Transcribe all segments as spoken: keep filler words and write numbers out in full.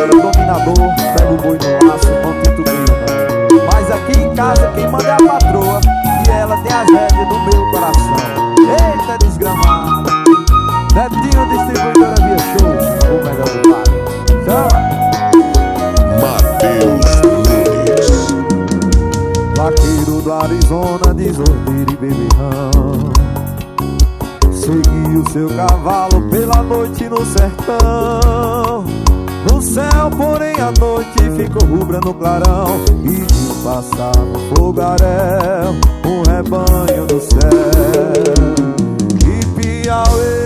era dominador, pega o boi no laço, não titubeia não. Mas aqui em casa quem manda é a patroa, e ela tem as rédeas do meu coração. Eita desgramado, Netinho distribuidora Via Show, o melhor do lado. Chama! Matheus Nunes, vaqueiro do Arizona, desordeiro e beberrão. Segui o seu cavalo pela noite no sertão. No céu, porém, a noite ficou rubra no clarão, e viu passar no fogaréu um rebanho do céu. E Piauê,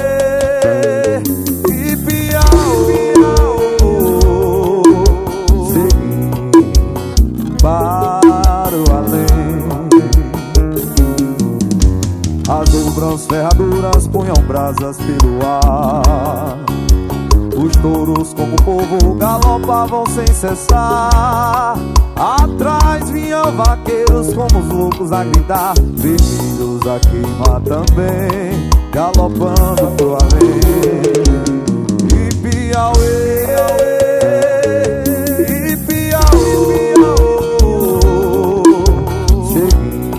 e Piauê, segui para o além. As dobrãs ferraduras punham brasas pelo ar. Os touros como o povo galopavam sem cessar. Atrás vinham vaqueiros como os loucos a gritar, vermelhos a queimar também, galopando pro além. E Piauê, e Piauê, segui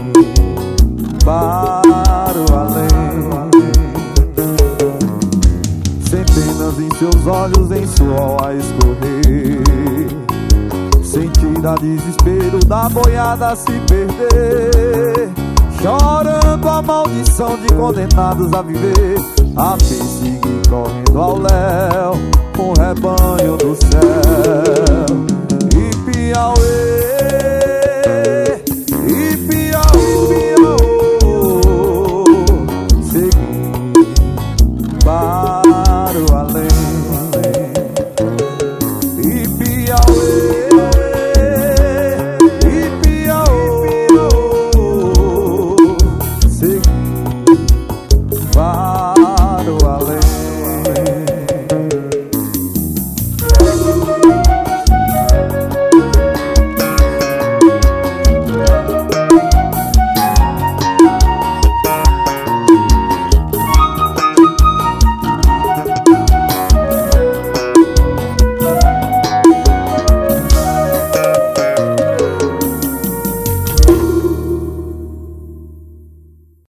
para o além. Centenas em seus olhos, em suor a escorrer, sentir a desespero da boiada se perder, chorando a maldição de condenados a viver, a perseguir correndo ao léu um rebanho do céu. E Piauê, e Piauê, segui para